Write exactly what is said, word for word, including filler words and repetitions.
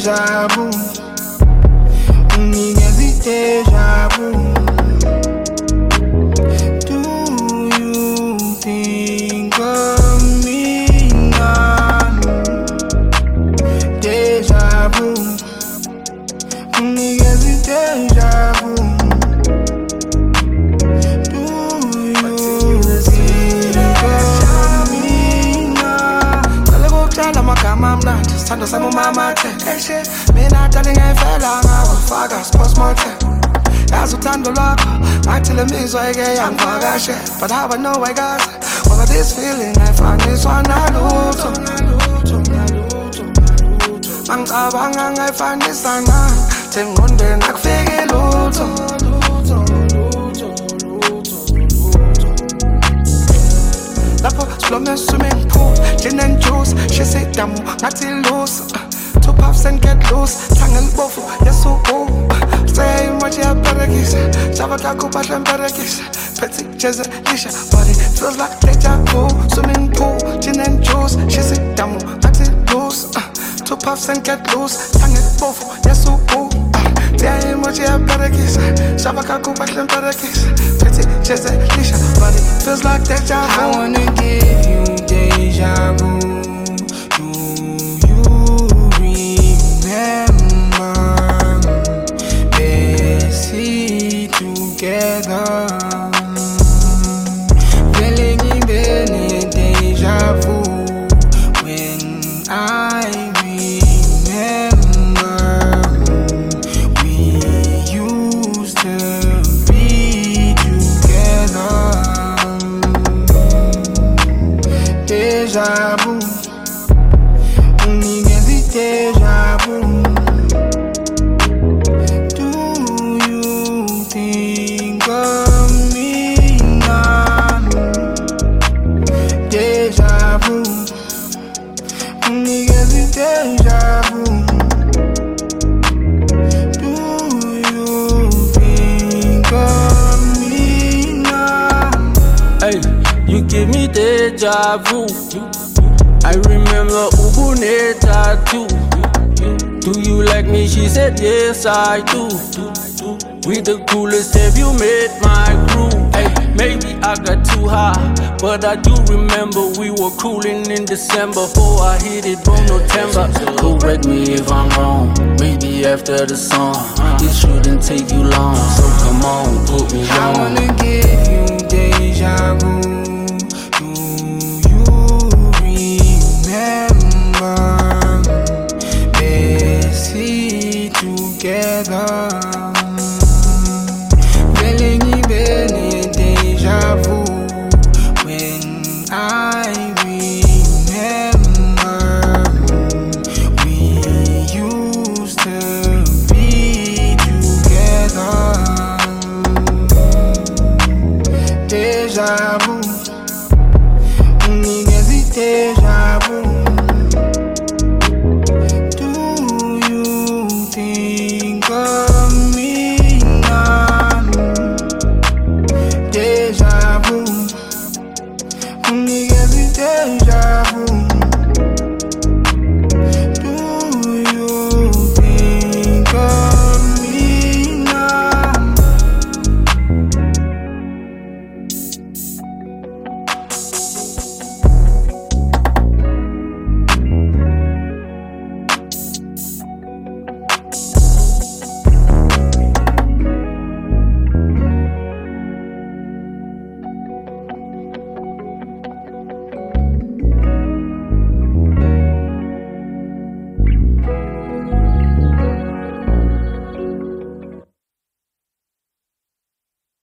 Deja vu, unigezi deja vu. Do you think of me now? Deja vu, unigezi deja vu. Do you think of me now? Kala kucala magama mnandi, sithando sami umama the. Eshe, mina dali ngayifela ngawafaka sportsmote. Yazi uthando lwakho, ngathile imizwa eke yangivakashe. But how I know I got it, ngoba this feeling ayifaniswa nalutho. Mangicabanga ngayifanisa na, engqondweni akufiki lutho. Lapho siblome swimming pool, gin and juice. She say damu, ngathi loose. Two puffs and get loose. Tongue and bofu, yes so oh. Say much ya parakisha, Java kaku pasha parakisha. Petty jazz lisha, body feels like deja vu. Swimming pool, gin and juice. She say damu, ngathi loose. Two puffs and get loose. Tongue and bofu, yes so oh. Say much ya parakisha, Java kaku pasha parakisha. Petty jazz lisha, body feels like deja vu. I wanna give you deja vu. Together, feeling even a deja vu when I remember we used to be together. Deja vu, unigezi deja vu. Think of me now. Deja vu, unigezi deja vu. Do you think of me now? Hey, you give me deja vu. I remember Ubuneta too. Do you like me? She said yes I do. We the coolest, have you met my crew? Hey, maybe I got too high, but I do remember we were cooling in December before I hit it from November. Correct me if I'm wrong, maybe after the song. It shouldn't take you long, so come on, put me on. I wanna give you deja vu. Do you remember? Let's see together.